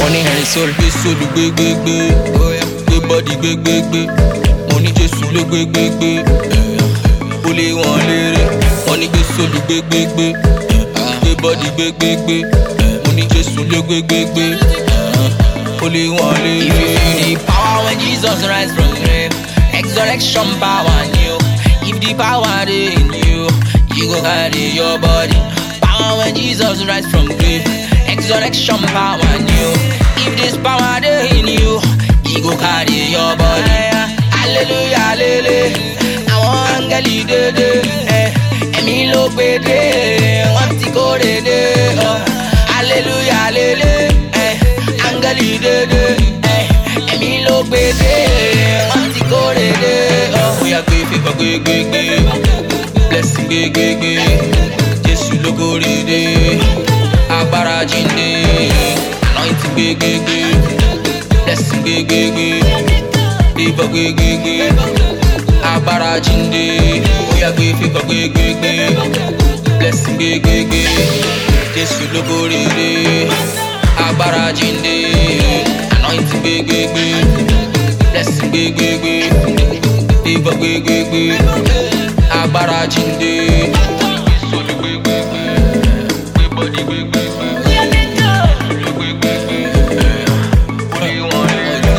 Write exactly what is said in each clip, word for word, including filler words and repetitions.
money and soul. Gbé sóòlù gbégbégbé, gbé body gbégbégbé. Money Jésù ló gbégbégbé. Ó lé wọn léré. Money gbé sóòlù gbégbégbé, gbé body gbégbégbé. Money Jésù ló gbégbégbé. Ó lé wọn léré. If you feel the power when Jesus rise from the grave, exaltation power in you. If the power dey in you, you go carry your body. Power when Jesus rise from the grave, exaltation power in you. If this power dey in you, you go carry your body. Hallelujah, hallelujah. Àwọn áńgẹ́lì dédé, ẹ̀mí ló gbé dé, wọ́n ti kórè dé. Hallelujah, hallelujah. Áńgẹ́lì dédé, ẹ̀mí ló gbé dé, wọ́n ti kórè dé. Bóyá gbé fífọ́ gbé gbé gbé, blessing gbé gbé gbé. Jésù ló kórè dé, agbára jíǹde, anointing gbé gbé gbé, blessing gbé gbé gbé, fífọ́ gbé gbé gbé, agbára jíǹde. Bóyá gbé fífọ́ gbé gbé gbé, blessing gbé gbé gbé. Jésù ló kórè dé, agbára jíǹde, anointing gbé gbé gbé, blessing gbé gbé gbé, fífọ́ gbé gbé gbé, agbára jíǹde. Sóòlù gbé gbé gbé, gbé body gbé gbé gbé. Sóòlù gbé gbé gbé, ó lé wọn léré.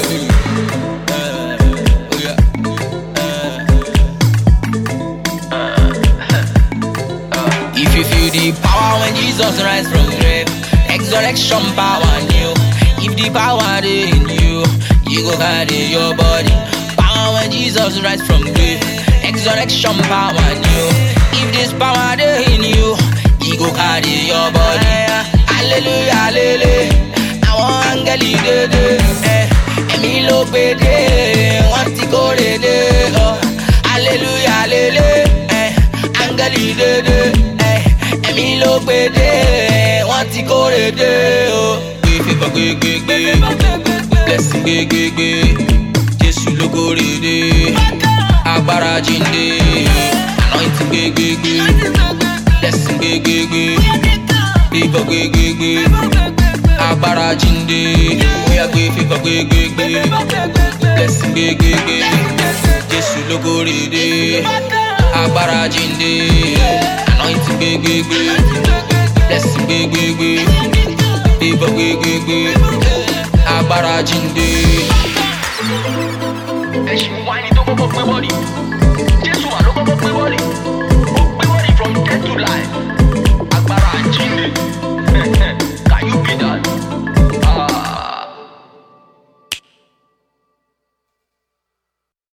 If you feel the power when Jesus rise from the grave, exaltation power in you. If the power dey in you, you go carry your body. Power when Jesus rise from the grave, exaltation power in you. If this power dey in you, you go carry your body. Hallelujah, hallelujah. Àwọn áńgẹ́lì dédé, ẹ̀mí ló gbé dé, wọ́n ti kórè dé. Hallelujah, hallelujah. Áńgẹ́lì dédé, ẹ̀mí ló gbé dé, wọ́n ti kórè dé. Gbé fífọ́ gbé gbé gbé, blessing gbé gbé gbé. Jésù ló kórè dé, agbára jíǹde, anointing gbé gbé gbé, blessing gbé gbé gbé, fífọ́ gbé gbé gbé, agbára jíǹde. Bóyá gbé fífọ́ gbé gbé gbé, blessing gbé gbé gbé. Jésù ló kórè dé, agbára jíǹde, anointing gbé gbé gbé, blessing gbé gbé gbé, fífọ́ gbé gbé gbé, agbára jíǹde. Ẹ̀sìn wáìnì tó kọ́kọ́ gbé bọ́ọ̀lì.